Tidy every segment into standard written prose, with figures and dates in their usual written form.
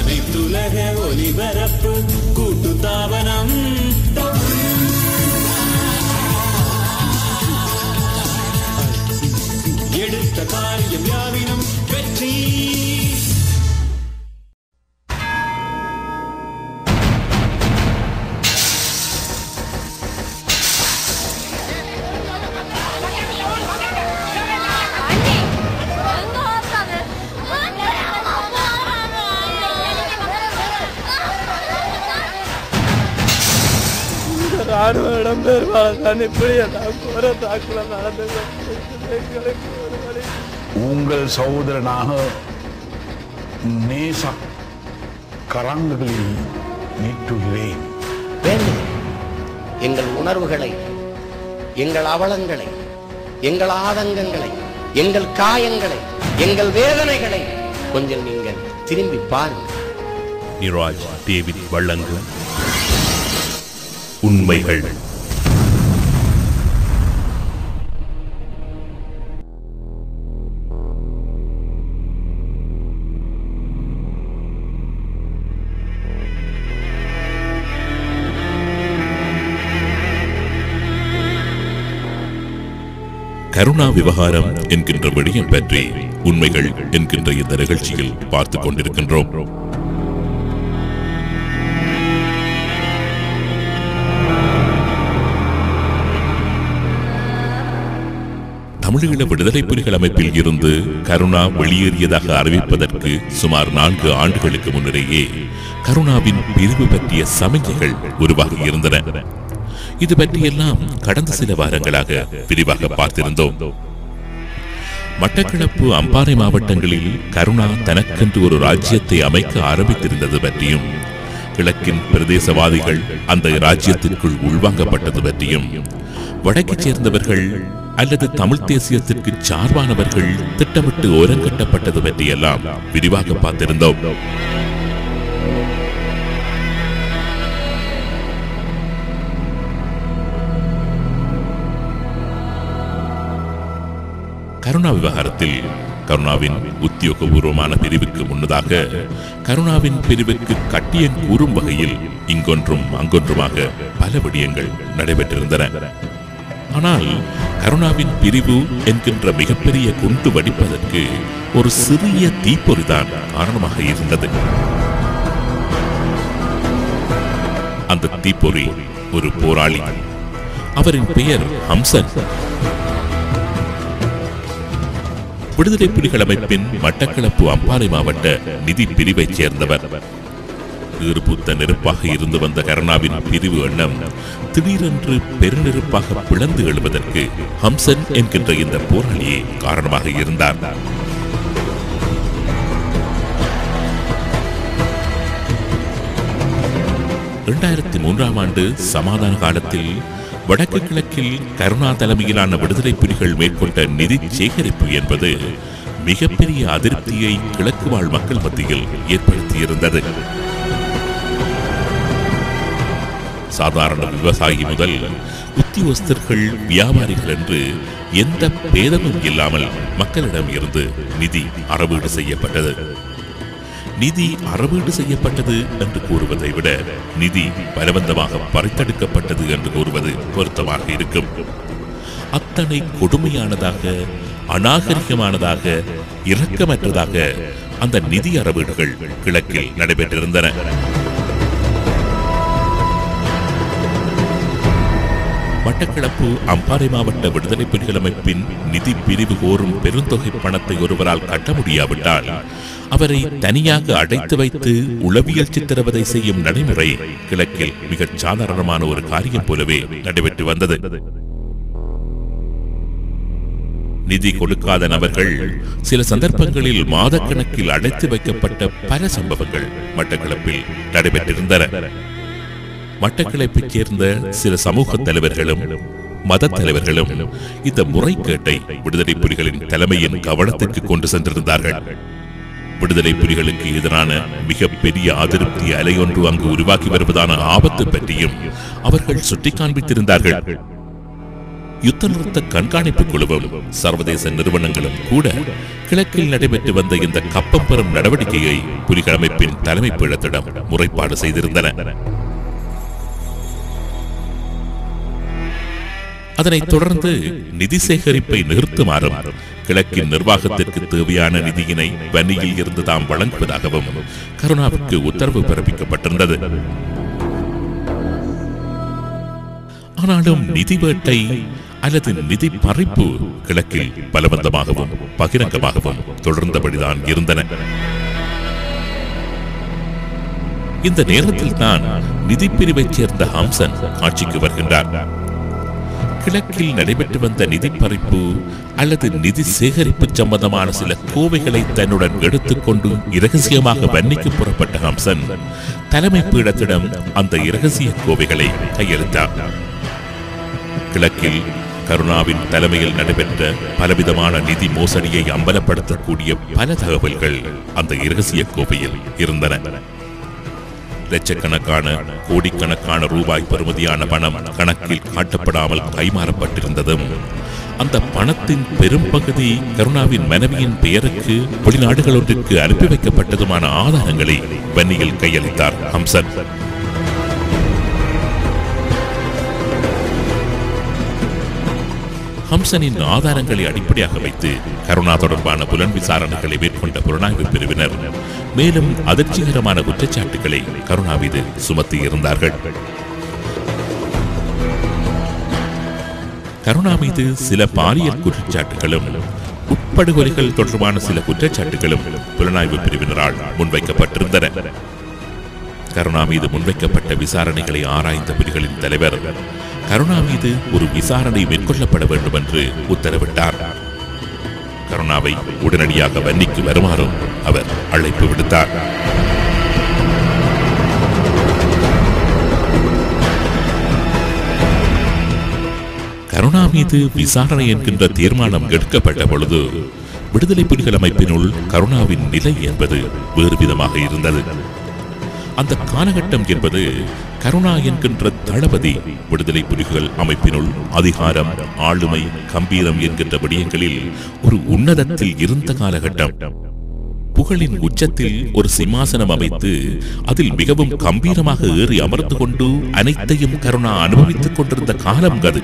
அனைத்துலக ஒலிபரப்பு கூட்டுத்தாபனம். எடுத்த காரியம் யாவினும் வெற்றி. உங்கள் சகோதரனாக நேச கரங்களில் நீட்டுகிறேன். எங்கள் உணர்வுகளை, எங்கள் அவலங்களை, எங்கள் ஆதங்கங்களை, எங்கள் காயங்களை, எங்கள் வேதனைகளை கொஞ்சம் நீங்கள் திரும்பி பாருங்கள். நிராஜ் டேவிட் வழங்கும் உண்மைகள். கருணா விவகாரம் என்கின்ற விடயம் பற்றி உண்மைகள் என்கின்ற இந்த நிகழ்ச்சியில் பார்த்துக் கொண்டிருக்கின்றோம். தமிழீழ விடுதலை புலிகள் அமைப்பில் இருந்து கருணா வெளியேறியதாக அறிவிப்பதற்கு சுமார் 4 ஆண்டுகளுக்கு முன்னரேயே கருணாவின் பிரிவு பற்றிய சமிக்கைகள் உருவாகி இருந்தன. இது பற்றியெல்லாம் கடந்த சில வாரங்களாக விரிவாக பார்த்திருந்தோம். மட்டக்களப்பு, அம்பாறை மாவட்டங்களில் கருணா தனக்கென்று ஒரு ராஜ்யத்தை அமைக்க ஆரம்பித்திருந்தது பற்றியும், கிழக்கின் பிரதேசவாதிகள் அந்த ராஜ்யத்திற்குள் உள்வாங்கப்பட்டது பற்றியும், வடக்கைச் சேர்ந்தவர்கள் அல்லது தமிழ் தேசியத்திற்கு சார்பானவர்கள் திட்டமிட்டு ஓரங்கட்டப்பட்டது பற்றியெல்லாம் விரிவாக பார்த்திருந்தோம். கருணா விவகாரத்தில் கருணாவின் உத்தியோகபூர்வமான பிரிவுக்கு முன்னதாக கருணாவின் பிரிவுக்கு கட்டியம் கூறும் வகையில் இங்கொன்றும் அங்கொன்றுமாக பல விடயங்கள் நடைபெற்றிருந்தன. ஆனால் கருணாவின் பிரிவு என்கின்ற மிகப்பெரிய குண்டு வெடிப்பதற்கு ஒரு சிறிய தீப்பொறிதான் காரணமாக இருந்தது. அந்த தீப்பொறி ஒரு போராளி. அவரின் பெயர் ஹம்சன். விடுதலை புலிகள் அமைப்பின் மட்டக்களப்பு, அம்பாறை மாவட்ட நிதி பிரிவைச் சேர்ந்தவர். ஈர்ப்புத்த நெருப்பாக இருந்து வந்த கருணாவின் பிரிவு எண்ணம் திடீரென்று பெருநெருப்பாக பிளந்து எழுவதற்கு ஹம்சன் என்கின்ற இந்த போராளியே காரணமாக இருந்தார். ஆண்டு சமாதான காலத்தில் வடக்கு கிழக்கில் கருணா தலைமையிலான விடுதலை புலிகள் மேற்கொண்ட நிதி சேகரிப்பு என்பது மிகப்பெரிய அதிருப்தியை கிழக்கு வாழ் மக்கள் மத்தியில் ஏற்படுத்தியிருந்தது. சாதாரண விவசாயி முதல் உத்தியோகஸ்தர்கள், வியாபாரிகள் என்று எந்த பேதமும் இல்லாமல் மக்களிடம் இருந்து நிதி அறவீடு செய்யப்பட்டது. நிதி அறவீடு செய்யப்பட்டது என்று கூறுவதை விட நிதி பலவந்தமாக பறித்தெடுக்கப்பட்டது என்று கூறுவது பொருத்தமாக இருக்கும். அத்தனை கொடுமையானதாக, அநாகரிகமானதாக, இரக்கமற்றதாக அந்த நிதி அறவீடுகள் கிழக்கில் நடைபெற்றிருந்தன. மட்டக்களப்பு, அம்பாறை மாவட்ட விடுதலை புலிகள் அமைப்பின் நிதி பிரிவு கோரும் பெருந்தொகை பணத்தை ஒருவரால் கட்ட முடியாவிட்டால் அவரை தனியாக அடைத்து வைத்து உளவியல் சித்திரவதை செய்யும் நடைமுறை கிழக்கில் மிகச் சாதாரணமான ஒரு காரியம் போலவே நடைபெற்று வந்தது. நிதி கொடுக்காத நபர்கள் சில சந்தர்ப்பங்களில் மாதக்கணக்கில் அடைத்து வைக்கப்பட்ட பல சம்பவங்கள் மட்டக்களப்பில் நடைபெற்றிருந்தன. மட்டக்களப்பைச் சேர்ந்த சில சமூக தலைவர்களும் மத தலைவர்களும் இந்த முறைகேட்டை விடுதலை புலிகளின் தலைமையின் கவனத்திற்கு கொண்டு சென்றிருந்தார்கள். விடுதலை புலிகளுக்கு எதிரான மிகப்பெரிய அதிருப்தி அலையொன்று அங்கு உருவாக்கி வருவதான ஆபத்து பற்றியும் அவர்கள் சுட்டிக் காண்பித்திருந்தார்கள். யுத்த நிறுத்த கண்காணிப்பு குழுவும் சர்வதேச நிறுவனங்களும் கூட கிழக்கில் நடைபெற்று வந்த இந்த கப்பம் பெறும் நடவடிக்கையை புலிகள் அமைப்பின் தலைமை பீடத்திடம் முறைப்பாடு செய்திருந்தன. அதனைத் தொடர்ந்து நிதி சேகரிப்பை நிறுத்துமாறும் கிழக்கின் நிர்வாகத்திற்கு தேவையான நிதியினை வன்னியில் இருந்து தாம் வழங்குவதாகவும் கருணாவுக்கு உத்தரவு பிறப்பிக்கப்பட்டிருந்தது. ஆனாலும் நிதி வேட்டை அல்லது நிதி பறிப்பு கிழக்கில் பலவந்தமாகவும் பகிரங்கமாகவும் தொடர்ந்தபடிதான் இருந்தன. இந்த நேரத்தில் தான் நிதி பிரிவைச் சேர்ந்த ஹம்சன் ஆட்சிக்கு வருகின்றார். கிழக்கில் நடைபெற்று வந்த நிதி பறிப்பு அல்லது நிதி சேகரிப்பு சம்பந்தமான சில கோவைகளை தன்னுடன் எடுத்துக்கொண்டு இரகசியமாக வன்னிக்கு புறப்பட்ட ஹம்சன் தலைமை பீடத்திடம் அந்த இரகசிய கோவைகளை கையெழுத்தார். கிழக்கில் கருணாவின் தலைமையில் நடைபெற்ற பலவிதமான நிதி மோசடியை அம்பலப்படுத்தக்கூடிய பல தகவல்கள் அந்த இரகசிய கோவையில் இருந்தன. லட்சக்கணக்கான கோடிக்கணக்கான ரூபாய் பெறுமதியான பணம் கணக்கில் காட்டப்படாமல் கைமாறப்பட்டிருந்ததும் அந்த பணத்தின் பெரும்பகுதி கருணாவின் மனைவியின் பெயருக்கு வெளிநாடுகள் ஒன்றிற்கு அனுப்பி வைக்கப்பட்டதுமான ஆதாரங்களை வன்னியில் கையளித்தார் ஹம்சன். ஹம்சனின் ஆதாரங்களை அடிப்படையாக வைத்து கருணா தொடர்பான புலன் விசாரணைகளை மேற்கொண்ட புலனாய்வு பிரிவினர் மேலும் அதிர்ச்சிகரமான குற்றச்சாட்டுகளை கருணா மீது சுமத்தியிருந்தார்கள். கருணா மீது சில பாலியல் குற்றச்சாட்டுகளும் உட்படுகொலைகள் தொடர்பான சில குற்றச்சாட்டுகளும் புலனாய்வு பிரிவினரால் முன்வைக்கப்பட்டிருந்தன. கருணா மீது முன்வைக்கப்பட்ட விசாரணைகளை ஆராய்ந்த புலிகளின் தலைவர் கருணா மீது ஒரு விசாரணை மேற்கொள்ளப்பட வேண்டும் என்று உத்தரவிட்டார். கருணாவை உடனடியாக வன்னிக்கு வருமாறும் அவர் அழைப்பு விடுத்தார். கருணா மீது விசாரணை என்கின்ற தீர்மானம் எடுக்கப்பட்ட பொழுது விடுதலை புலிகள் அமைப்பினுள் கருணாவின் நிலை என்பது வேறு விதமாக இருந்தது. அந்த காலகட்டம் என்பது கருணா என்கின்ற தளபதி விடுதலை புலிகள் அமைப்பினுள் அதிகாரம், ஆளுமை, கம்பீரம் என்கின்ற விடயங்களில் ஒரு உன்னதத்தில் இருந்த காலகட்டம். புகழின் உச்சத்தில் ஒரு சிம்மாசனம் அமைத்து அதில் மிகவும் கம்பீரமாக ஏறி அமர்ந்து கொண்டு அனைத்தையும் கருணா அனுபவித்துக் கொண்டிருந்த காலம் அது.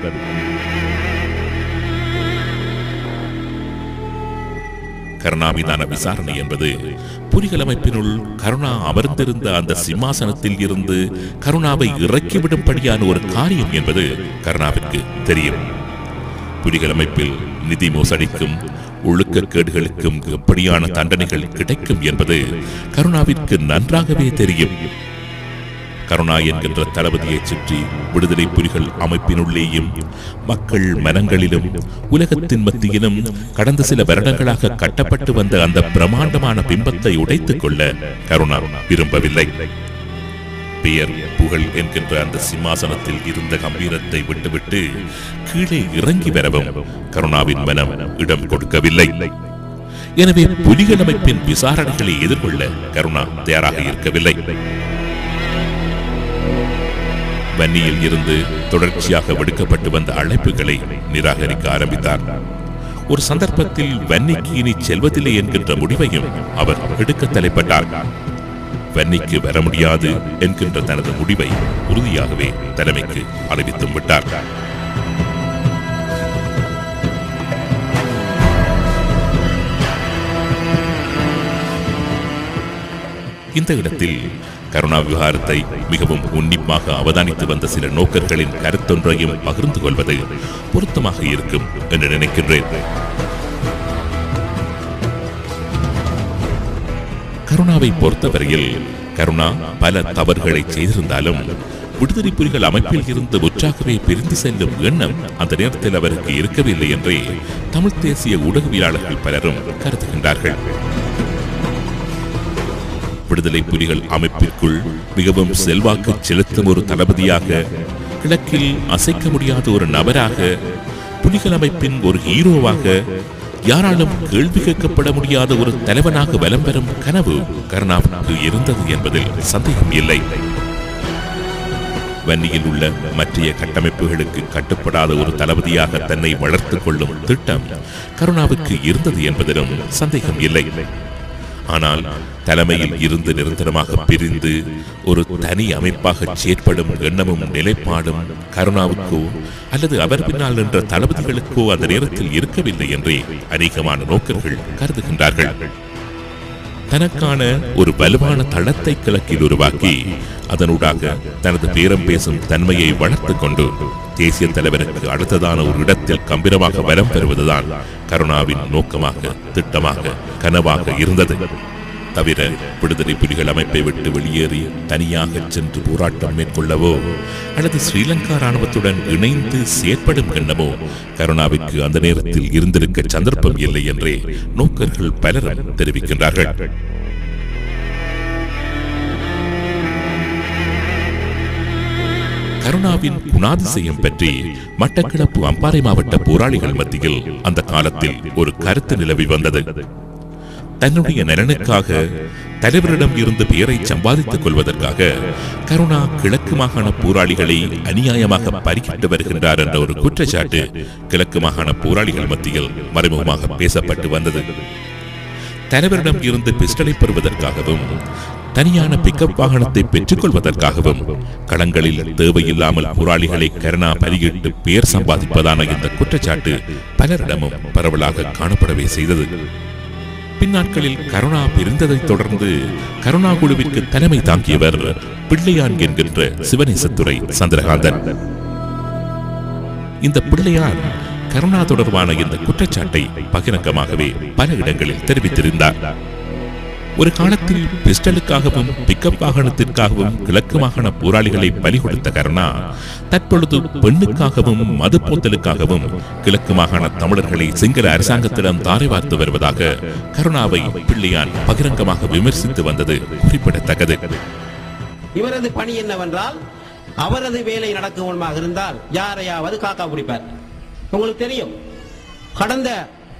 கருணா மீதான விசாரணை என்பது புலிகள் அமைப்பினுள் கருணா அமர்ந்திருந்த அந்த சிம்மாசனத்தில் இருந்து கருணாவை இறக்கிவிடும்படியான ஒரு காரியம் என்பது கருணாவிற்கு தெரியும். புலிகள் அமைப்பில் நிதி மோசடிக்கும் ஒழுக்கக்கேடுகளுக்கும் எப்படியான தண்டனைகள் கிடைக்கும் என்பது கருணாவிற்கு நன்றாகவே தெரியும். கருணா என்கின்ற தளபதியை சுற்றி விடுதலை புலிகள் அமைப்பினுள்ளேயும் மக்கள் மனங்களிலும் உலகத்தின் மத்தியிலும் கடந்த சில வருடங்களாக கட்டப்பட்டு வந்த அந்த பிரமாண்டமான பிம்பத்தை உடைத்துக் கொள்ள கருணா விரும்பவில்லை. பெயர், புகழ் என்கின்ற அந்த சிம்மாசனத்தில் இருந்த கம்பீரத்தை விட்டுவிட்டு கீழே இறங்கி வரவும் கருணாவின் மனம் இடம் கொடுக்கவில்லை. எனவே புலிகள் அமைப்பின் விசாரணைகளை எதிர்கொள்ள கருணா தயாராக இருக்கவில்லை. வன்னியில் இருந்து தொடர்ச்சியாக விடுக்கப்பட்டு வந்த அழைப்புகளை நிராகரிக்க ஆரம்பித்தார். ஒரு சந்தர்ப்பத்தில் வன்னிக்கு இனி செல்வதில்லை என்கின்ற முடிவையும் அவர் எடுக்க தலைப்பட்டார். வன்னிக்கு வர முடியாது என்கின்ற தனது முடிவை உறுதியாகவே தலைமைக்கு அறிவித்தும் விட்டார். இந்த இடத்தில் கருணா விவகாரத்தை மிகவும் உன்னிப்பாக அவதானித்து வந்த சில நோக்கர்களின் கருத்தொன்றையும் பகிர்ந்து கொள்வது பொருத்தமாக இருக்கும் என்று நினைக்கின்றேன். கருணாவை பொறுத்தவரையில் கருணா பல தவறுகளை செய்திருந்தாலும் விடுதலை புலிகள் அமைப்பில் இருந்து முற்றாகவே பிரிந்து செல்லும் எண்ணம் அந்த நேரத்தில் அவருக்கு இருக்கவில்லை என்றே தமிழ் தேசிய ஊடகவியலாளர்கள் பலரும் கருதுகின்றார்கள். விடுதலை புலிகள் அமைப்பிற்குள் மிகவும் செல்வாக்கு செலுத்தும் ஒரு தளபதியாக, கிழக்கில் அசைக்க முடியாத ஒரு நபராக, புலிகள் அமைப்பின் ஒரு ஹீரோவாக, யாராலும் கேள்வி கேட்கப்பட முடியாத ஒரு தலைவனாக வலம் பெறும் கனவு கருணாவுக்கு இருந்தது என்பதில் சந்தேகம் இல்லை. வன்னியில் உள்ள மற்றைய கட்டமைப்புகளுக்கு கட்டுப்படாத ஒரு தளபதியாக தன்னை வளர்த்துக் கொள்ளும் திட்டம் கருணாவுக்கு இருந்தது என்பதிலும் சந்தேகம் இல்லை. ஆனால் தலைமையில் இருந்து நிரந்தரமாக பிரிந்து ஒரு தனி அமைப்பாக செயற்படும் எண்ணமும் நிலைப்பாடும் கருணாவுக்கோ அல்லது அவர் பின்னால் நின்ற தளபதிகளுக்கோ அந்த நேரத்தில் இருக்கவில்லை என்றே அநேகமான நோக்கர்கள் கருதுகின்றார்கள். தனக்கான ஒரு வலுவான தளத்தை கிழக்கில் உருவாக்கி அதனூடாக தனது பேரம் பேசும் தன்மையை வளர்த்துக் கொண்டு தேசிய தலைவருக்கு அடுத்ததான ஒரு இடத்தில் கம்பீரமாக வலம் பெறுவதுதான் கருணாவின் நோக்கமாக, திட்டமாக, கனவாக இருந்தது. தவிர விடுதலை புலிகள் அமைப்பை விட்டு வெளியேறி தனியாக சென்று போராட்டம் மேற்கொள்ளவோ அல்லது ஸ்ரீலங்கா ராணுவத்துடன் இணைந்து செயற்படும் எண்ணமோ கருணாவிற்கு அந்த நேரத்தில் இருந்திருக்க சந்தர்ப்பம் இல்லை என்றே நோக்கர்கள் பலரும் தெரிவிக்கின்றார்கள். கருணாவின் குணாதிசயம் பற்றி மட்டக்களப்பு அம்பாறை மாவட்ட போராளிகள் மத்தியில் அந்த காலத்தில் ஒரு கருத்து நிலவி வந்தது. தன்னுடைய நலனுக்காக தலைவரிடம் இருந்து பெயரை சம்பாதித்துக் கொள்வதற்காக கருணா கிழக்கு மாகாண போராளிகளை அநியாயமாக பறிக்கிட்டு வருகின்றார் என்ற ஒரு குற்றச்சாட்டு கிழக்கு மாகாண போராளிகள் மத்தியில் மறைமுகமாக பேசப்பட்டு வந்தது. தலைவரிடம் இருந்து பிஸ்டலை பெறுவதற்காகவும் தனியான பிக்கப் வாகனத்தை பெற்றுக் கொள்வதற்காகவும் களங்களில் தேவையில்லாமல் போராளிகளை கருணா பறியிட்டு பெயர் சம்பாதிப்பதான இந்த குற்றச்சாட்டு பலரிடமும் பரவலாக காணப்படவே செய்தது. பின்னாட்களில் கருணா பிரிந்ததைத் தொடர்ந்து கருணா குழுவிற்கு தலைமை தாங்கியவர் பிள்ளையான் என்கின்ற சிவநேசத்துறை சந்திரகாந்தன். இந்த பிள்ளையான் கருணா தொடர்பான இந்த குற்றச்சாட்டை பகிரங்கமாகவே பல இடங்களில் தெரிவித்திருந்தார். ஒரு காலத்தில் பிஸ்டலுக்காகவும் பிக்கப் வாகனத்திற்காகவும் கிழக்கு மாகாண போராளிகளை பலி கொடுத்த கருணா தற்பொழுது பெண்ணுக்காகவும் மது போத்தலுக்காகவும் கிழக்கு மாகாண தமிழர்களை சிங்கள அரசாங்கத்திடம் தாரை வார்த்து வருவதாக கருணாவை பிள்ளையான் பகிரங்கமாக விமர்சித்து வந்தது குறிப்பிடத்தக்கது. இவரது பணி என்னவென்றால், அவரது வேலை நடக்குமாக இருந்தால் யாரையாவது காக்கா பிடிப்பார். உங்களுக்கு தெரியும், கடந்த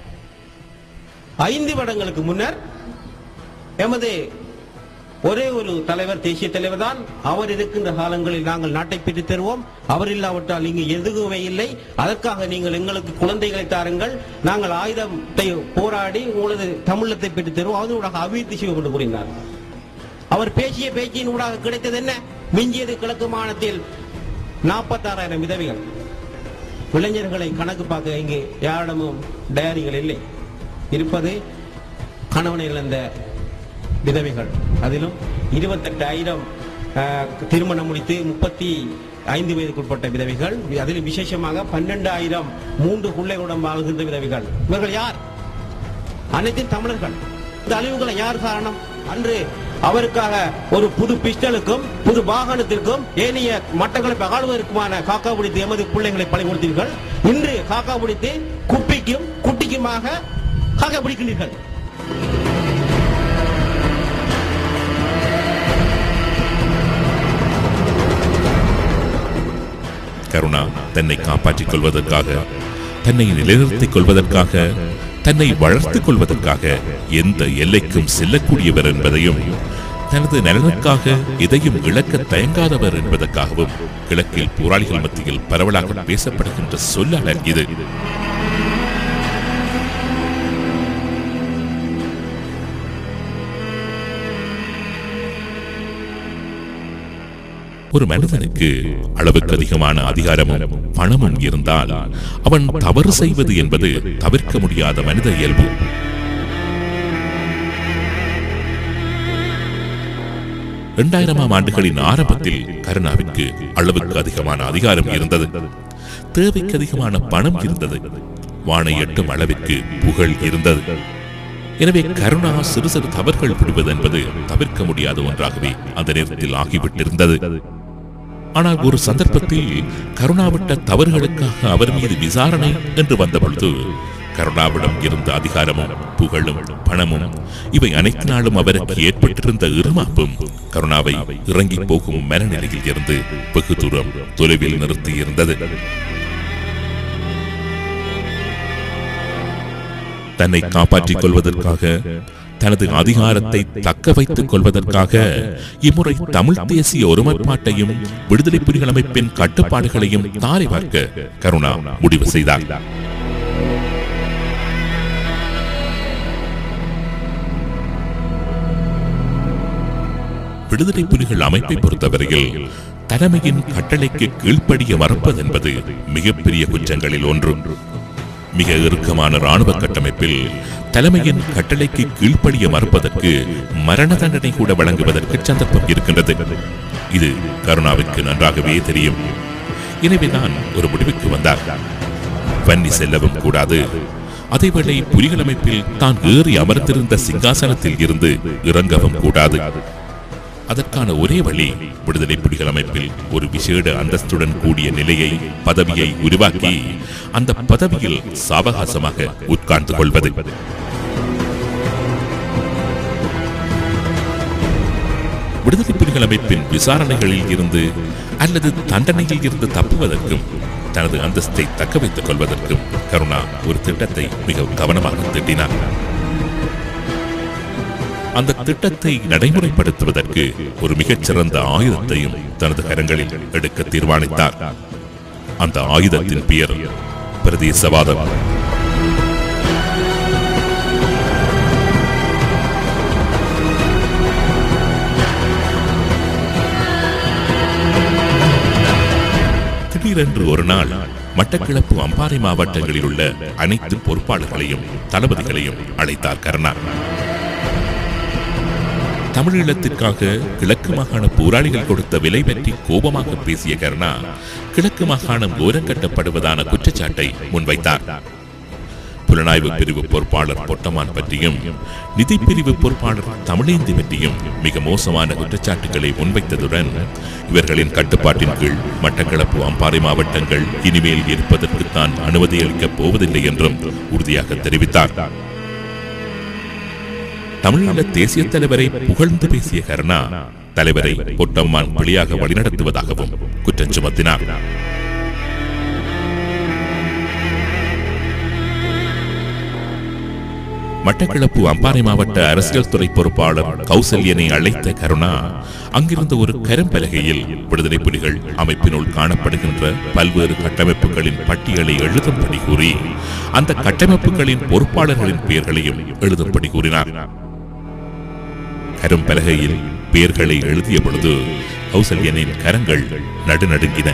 5 வருடங்களுக்கு முன்னர் எமது ஒரே ஒரு தலைவர், தேசிய தலைவர் தான். அவர் இருக்கின்ற காலங்களில் நாங்கள் நாட்டை பெற்று தருவோம், அவர் இல்லாவிட்டால் இங்கு எதுவுமே இல்லை, அதற்காக நீங்கள் எங்களுக்கு குழந்தைகளை தாருங்கள், நாங்கள் ஆயுதத்தை போராடி உங்களது தமிழத்தை பெற்று தருவோம், அதனூடாக அபிவிருத்தி செய்வோம் என்று கூறினார். அவர் பேசிய பேச்சின் ஊடாக கிடைத்தது என்ன? மிஞ்சியது கிழக்கு மாநிலத்தில் 46,000 விதவைகள். இளைஞர்களை கணக்கு பார்க்க இங்கு யாரிடமும் டயரிகள் இல்லை. இருப்பது கணவனை இழந்த விதவைகள். அதிலும் 28,000 திருமணம் முடித்து 35 வயதுக்குட்பட்ட விதவைகள். அதிலும் விசேஷமாக 12,000 3 பிள்ளைகளுடன் வாழ்கின்ற விதவைகள். இவர்கள் யார்? அனைத்தும் தமிழர்கள். இந்த அழிவுகளை யார் காரணம்? அன்று அவருக்காக ஒரு புது பிஸ்டலுக்கும் புது வாகனத்திற்கும் ஏனைய மட்டக்களப்பு ஆளுவதற்குமான காக்கா பிடித்து எமது பிள்ளைகளை பழி கொடுத்தீர்கள். இன்று காக்கா பிடித்து குப்பிக்கும் குட்டிக்குமாக காக்கா பிடிக்கின்றீர்கள். கருணா தன்னை காப்பாற்றிக் கொள்வதற்காக, தன்னை நிலைநிறுத்திக் கொள்வதற்காக, தன்னை வளர்த்துக் கொள்வதற்காக எந்த எல்லைக்கும் செல்லக்கூடியவர் என்பதையும், தனது நலனுக்காக எதையும் இழக்க தயங்காதவர் என்பதற்காகவும் கிழக்கில் போராளிகள் மத்தியில் பரவலாக பேசப்படுகின்ற சொல்லாளர் இது. ஒரு மனிதனுக்கு அளவுக்கு அதிகமான அதிகாரமும் பணமும் இருந்தால் அவன் தவறு செய்வது என்பது தவிர்க்க முடியாத மனித இயல்பு. ஆண்டுகளின் ஆரம்பத்தில் கருணாவிற்கு அளவுக்கு அதிகமான அதிகாரம் இருந்தது, தேவைக்கு அதிகமான பணம் இருந்தது, வானை எட்டும் அளவிற்கு புகழ் இருந்தது. எனவே கருணா சிறு சிறு தவறுகள் புரிவது என்பது தவிர்க்க முடியாத ஒன்றாகவே அந்த நேரத்தில் ஆகிவிட்டிருந்தது. ஆனால் ஒரு சந்தர்ப்பத்தில் கருணாவிட்ட தவறுகளுக்காக அவர் மீது விசாரணை என்று வந்த பொழுது கருணாவிடம் இருந்த அதிகாரமும் புகழும் பணமும் இவை அனைத்து நாளும் அவருக்கு ஏற்பட்டிருந்த இருமாப்பும் கருணாவை இறங்கி போகும் மனநிலையில் இருந்து வெகு தூரம் தொலைவில் நிறுத்தி இருந்தது. தன்னை காப்பாற்றிக் கொள்வதற்காக, தனது அதிகாரத்தை தக்க வைத்துக் கொள்வதற்காக இம்முறை தமிழ் தேசிய ஒருமைப்பாட்டையும் விடுதலை புலிகள் அமைப்பின் கட்டுப்பாடுகளையும் தாரை பார்க்க கருணா முடிவு செய்தார். விடுதலை புலிகள் அமைப்பை பொறுத்தவரையில் தலைமையின் கட்டளைக்கு கீழ்ப்படிய மறுப்பது என்பது மிகப்பெரிய குற்றங்களில் ஒன்று. மிக இறுக்கமான ராணுவ கட்டமைப்பில் தலைமையின் கட்டளைக்கு கீழ்ப்படிய மறுப்பதற்கு மரண தண்டனை கூட வழங்குவதற்கு சந்தர்ப்பம் இருக்கின்றது. இது கருணாவிற்கு நன்றாகவே தெரியும். எனவேதான் ஒரு முடிவுக்கு வந்தார். வன்னி செல்லவும் கூடாது, அதேவேளை புலிகள் அமைப்பில் தான் ஏறி அமர்ந்திருந்த சிங்காசனத்தில் இருந்து இறங்கவும் கூடாது. அதற்கான ஒரே வழி விடுதலை புலிகள் அமைப்பில் ஒரு விசேட அந்தஸ்துடன் கூடிய நிலையை, பதவியை உருவாக்கி அந்த பதவியில் சாவகாசமாக உட்கார்ந்து கொள்வது. விடுதலை புலிகள் அமைப்பின் விசாரணைகளில் இருந்து அல்லது தண்டனையில் இருந்து தப்புவதற்கும் தனது அந்தஸ்தை தக்க வைத்துக் கொள்வதற்கும் கருணா ஒரு திட்டத்தை மிக கவனமாக தீட்டினார். அந்த திட்டத்தை நடைமுறைப்படுத்துவதற்கு ஒரு மிகச்சிறந்த ஆயுதத்தையும் தனது கரங்களில் எடுக்க தீர்மானித்தார். அந்த ஆயுதத்தின் பெயர் பிரதேசவாதம். திடீரென்று ஒரு நாள் மட்டக்களப்பு அம்பாறை மாவட்டங்களில் உள்ள அனைத்து பொறுப்பாளர்களையும் தளபதிகளையும் அழைத்தார் கருணா. தமிழீழத்திற்காக கிழக்கு மாகாண போராளிகள் கொடுத்த விலை பற்றி கோபமாக பேசிய கருணா கிழக்கு மாகாணம் ஓரங்கட்டப்படுவதான குற்றச்சாட்டை முன்வைத்தார். புலனாய்வு பிரிவு பொறுப்பாளர் பொட்டமான் பற்றியும் நிதி பிரிவு பொறுப்பாளர் தமிழேந்தி பற்றியும் மிக மோசமான குற்றச்சாட்டுகளை முன்வைத்ததுடன் இவர்களின் கட்டுப்பாட்டின் கீழ் மட்டக்களப்பு அம்பாறை மாவட்டங்கள் இனிமேல் இருப்பதற்கு தான் அனுமதி அளிக்கப் போவதில்லை என்றும் உறுதியாக தெரிவித்தார். தமிழீழ தேசிய தலைவரை புகழ்ந்து பேசிய கருணா தலைவரை பொட்டம்மான் பிழையாக வழிநடத்துவதாகவும் குற்றம் சுமத்தினார். மட்டக்களப்பு அம்பாறை மாவட்ட அரசியல் துறை பொறுப்பாளர் கௌசல்யனை அழைத்த கருணா அங்கிருந்த ஒரு கரும்பலகையில் விடுதலை புலிகள் அமைப்பினுள் காணப்படுகின்ற பல்வேறு கட்டமைப்புகளின் பட்டியலை எழுதும்படி கூறி அந்த கட்டமைப்புகளின் பொறுப்பாளர்களின் பெயர்களையும் எழுதும்படி கூறினார். கரும்பலகையில் பெயர்களை எழுதிய பொழுது கௌசல்யனின் கரங்கள் நடுநடுங்கின.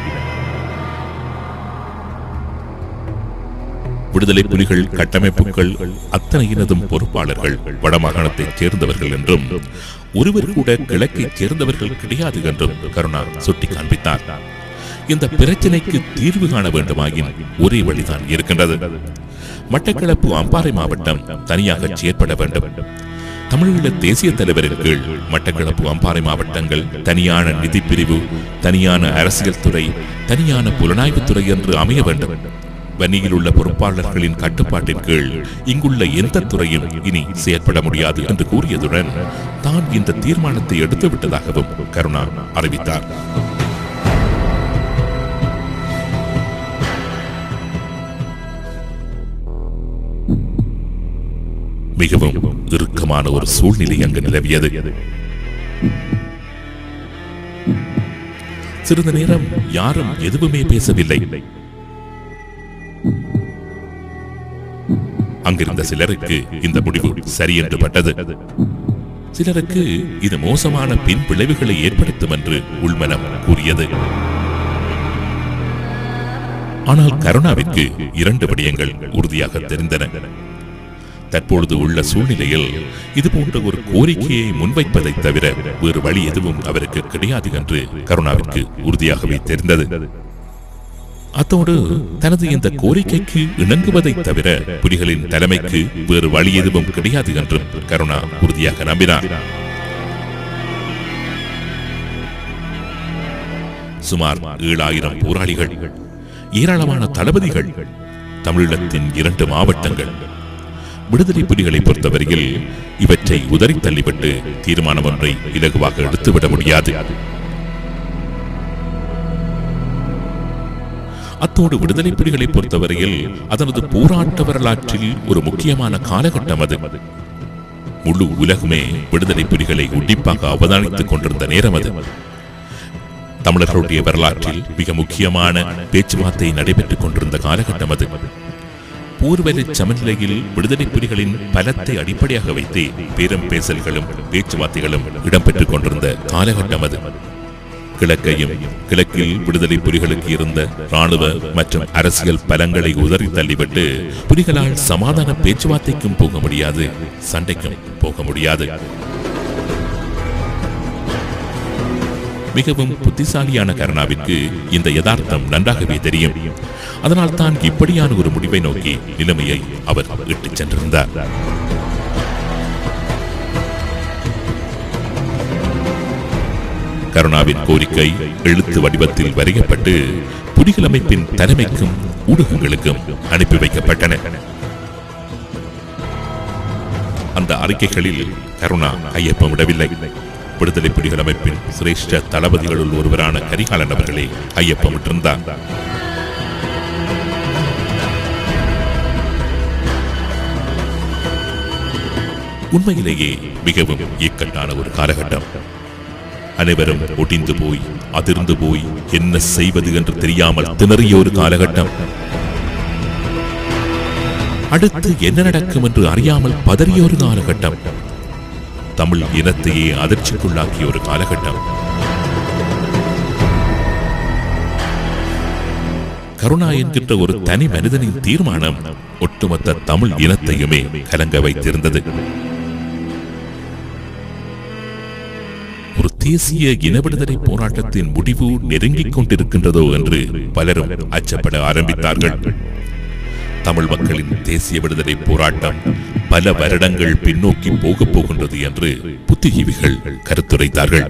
விடுதலை புலிகள் கட்டமைப்புகள் அத்தனையினதும் பொறுப்பாளர்கள் வடமாகாணத்தைச் சேர்ந்தவர்கள் என்றும் ஒருவர் கூட கிழக்கைச் சேர்ந்தவர்கள் கிடையாது என்றும் கருணா சுட்டி காண்பித்தார். இந்த பிரச்சனைக்கு தீர்வு காண வேண்டுமாயின் ஒரே வழிதான் இருக்கின்றது. மட்டக்களப்பு அம்பாறை மாவட்டம் தனியாக செயற்பட வேண்டும். தமிழீழ தேசிய தலைவரின் கீழ் மட்டக்களப்பு அம்பாறை மாவட்டங்கள் தனியான நிதி பிரிவு, தனியான அரசியல் துறை, தனியான புலனாய்வு துறை என்று அமைய வேண்டும். வன்னியில் உள்ள பொறுப்பாளர்களின் கட்டுப்பாட்டின் கீழ் இங்குள்ள எந்த துறையும் இனி செயற்பட முடியாது என்று கூறியதுடன் தான் இந்த தீர்மானத்தை எடுத்துவிட்டதாகவும் கருணா அறிவித்தார். மிகவும் இறுக்கமான ஒரு சூழ்நிலை அங்கு நிலவியது. சிறிது நேரம் யாரும் எதுவுமே பேசவில்லை. அங்கிருந்த சிலருக்கு இந்த முடிவு சரி என்று பட்டது. சிலருக்கு இது மோசமான பின் விளைவுகளை ஏற்படுத்தும் என்று உள்மனம் கூறியது. ஆனால் கருணாவிற்கு இரண்டு விடயங்கள் உறுதியாக தெரிந்தன. தற்பொழுது உள்ள சூழ்நிலையில் இதுபோன்ற ஒரு கோரிக்கையை முன்வைப்பதை தவிர வேறு வழி எதுவும் அவருக்கு கிடையாது என்று கருணாவிற்கு உறுதியாகவே தெரிந்தது. அத்தோடு தனது இந்த கோரிக்கைக்கு இணங்குவதை தவிர புலிகளின் தலைமைக்கு வேறு வழி எதுவும் கிடையாது என்றும் கருணா உறுதியாக நம்பினார். சுமார் 7000 போராளிகள், ஏராளமான தளபதிகள், தமிழீழத்தின் 2 மாவட்டங்கள். விடுதலை புலிகளை பொறுத்தவரையில் இவற்றை உதறி தள்ளிவிட்டு தீர்மானம் ஒன்றை இலகுவாக எடுத்துவிட முடியாது. அத்தோடு விடுதலை புலிகளை பொறுத்தவரையில் அதனது போராட்ட வரலாற்றில் ஒரு முக்கியமான காலகட்டம் அது. முழு உலகமே விடுதலை புலிகளை உன்னிப்பாக அவதானித்துக் கொண்டிருந்த நேரம் அது. தமிழர்களுடைய வரலாற்றில் மிக முக்கியமான பேச்சுவார்த்தை நடைபெற்றுக் கொண்டிருந்த காலகட்டம் அது. போர்வெளி சமநிலையில் விடுதலை புலிகளின் பலத்தை அடிப்படையாக வைத்து பேரம் பேசல்களும் பேச்சுவார்த்தைகளும் இடம்பெற்றுக் கொண்டிருந்த காலகட்டம் அது. கிழக்கில் விடுதலை புலிகளுக்கு இருந்த ராணுவ மற்றும் அரசியல் பலங்களை உதறி தள்ளிவிட்டு புலிகளால் சமாதான பேச்சுவார்த்தைக்கும் போக முடியாது, சண்டைக்கும் போக முடியாது. மிகவும் புத்திசாலியான கருணாவிற்கு இந்த யதார்த்தம் நன்றாகவே தெரியும். அதனால் தான் இப்படியான ஒரு முடிவை நோக்கி நிலைமையை அவர் இட்டுச் சென்றிருந்தார். கருணாவின் கோரிக்கை எழுத்து வடிவத்தில் வரையப்பட்டு புலிகள் அமைப்பின் தலைமைக்கும் ஊடகங்களுக்கும் அனுப்பி வைக்கப்பட்டன. அந்த அறிக்கைகளில் கருணா ஐயப்பமிடவில்லை. விடுதலை புலிகள் அமைப்பின் சிரேஷ்ட தளபதிகளுள் ஒருவரான கரிகாலன் அவர்களே ஐயப்பமிட்டிருந்தார். உண்மையிலேயே மிகவும் இக்கட்டான ஒரு காலகட்டம். அனைவரும் ஒடிந்து போய் அதிர்ந்து போய் என்ன செய்வது என்று தெரியாமல் திணறிய ஒரு காலகட்டம். அடுத்து என்ன நடக்கும் என்று அறியாமல் பதறிய ஒரு காலகட்டம். தமிழ் இனத்தையே அதிர்ச்சிக்குள்ளாக்கிய ஒரு காலகட்டம். கருணா என்கின்ற ஒரு தனி மனிதனின் தீர்மானம் ஒட்டுமொத்த தமிழ் இனத்தையுமே கலங்க வைத்திருந்தது. ஒரு தேசிய இன விடுதலை போராட்டத்தின் முடிவு நெருங்கிக் கொண்டிருக்கின்றதோ என்று பலரும் அச்சப்பட ஆரம்பித்தார்கள். தமிழ் மக்களின் தேசிய விடுதலை போராட்டம் பல வருடங்கள் பின்னோக்கி போகப் போகின்றது என்று புத்திஜீவிகள் கருத்துரைத்தார்கள்.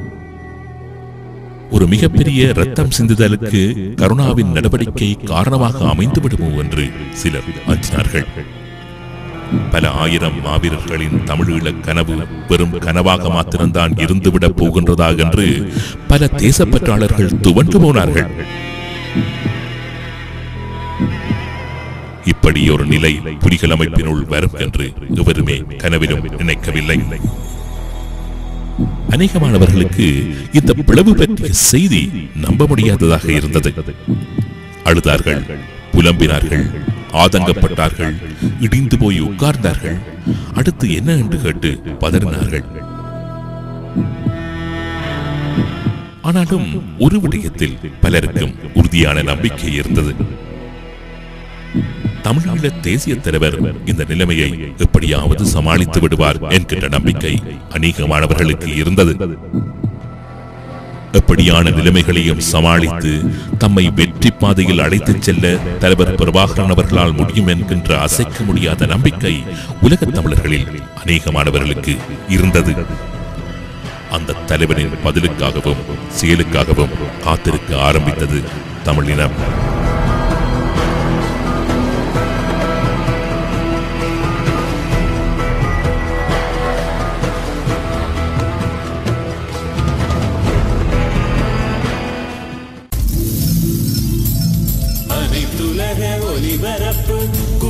ஒரு மிகப்பெரிய இரத்தம் சிந்துதலுக்கு கருணாவின் நடவடிக்கை காரணமாக அமைந்து விடுமோ என்று சிலர் அஞ்சினார்கள். பல ஆயிரம் மாவீரர்களின் தமிழீழ கனவு வெறும் கனவாக மாத்திரம்தான் இருந்துவிடப் போகின்றதா என்று பல தேசப்பற்றாளர்கள் துவண்டு போனார்கள். இப்படி ஒரு நிலை புலிகள் அமைப்பினுள் வரும் என்று எவருமே கனவிலும் நினைக்கவில்லை. அநேகமானவர்களுக்கு இந்த பிளவு பற்றிய செய்தி நம்ப முடியாததாக இருந்தது. அழுதார்கள், புலம்பினார்கள், ஆதங்கப்பட்டார்கள், இடிந்து போய் உட்கார்ந்தார்கள். அடுத்து என்ன என்று கேட்டு பதறினார்கள். ஆனாலும் ஒரு விடயத்தில் பலருக்கும் உறுதியான நம்பிக்கை இருந்தது. தமிழீழ தேசிய தலைவர் இந்த நிலைமையை எப்படியாவது சமாளித்து விடுவார் என்கின்ற நம்பிக்கை அநேகமானவர்களுக்கு இருந்தது. எப்படியான நிலைமைகளையும் சமாளித்து தம்மை வெற்றி பாதையில் அழைத்துச் செல்ல தலைவர் பிரபாகரன் அவர்களால் முடியும் என்கின்ற அசைக்க முடியாத நம்பிக்கை உலகத் தமிழர்களில் அநேகமானவர்களுக்கு இருந்தது. அந்த தலைவரின் பதிலுக்காகவும் செயலுக்காகவும் காத்திருக்க ஆரம்பித்தது தமிழினம். அனைத்துலக ஒலிபரப்பு